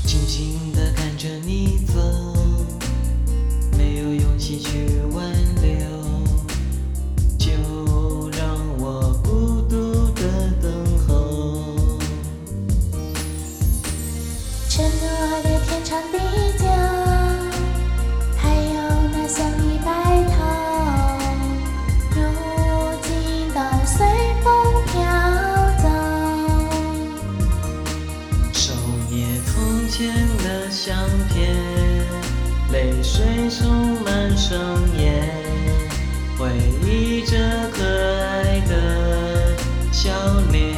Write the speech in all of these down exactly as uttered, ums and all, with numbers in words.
静静地看着你走，没有勇气去挽留，就让我孤独地等候。 承诺的天长地久，还有那相依白头，如今都随风飘走。 手捏从前的相片，泪水充满双眼，回忆着可爱的笑脸。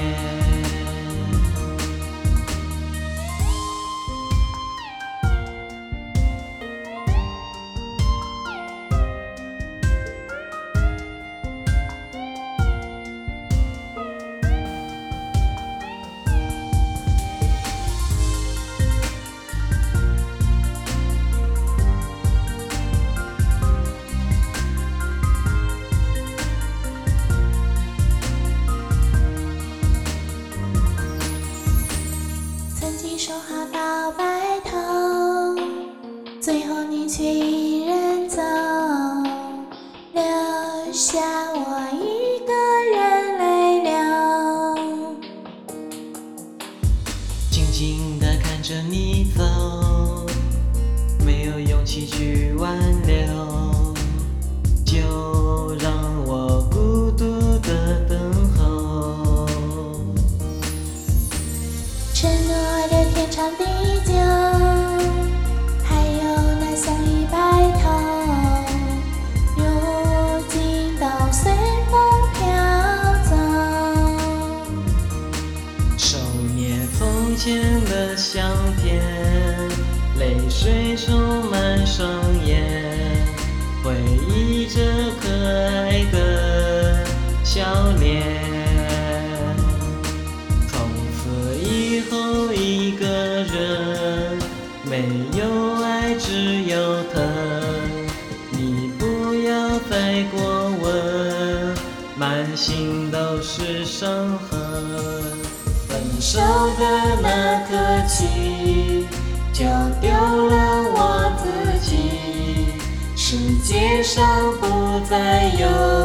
说好到白头，最后你却一人走，留下我一个人泪流。 静静地看着你走，没有勇气去挽留，就让我孤独地等候。 承诺的天长地久，还有那相依白头，如今都随风飘走。 手捏从前的相片，泪水充满双眼，回忆着可爱的笑脸。一个人，没有爱，只有疼。你不要再过问，满心都是伤痕。分手的那刻起，就丢了我自己，世界上不再有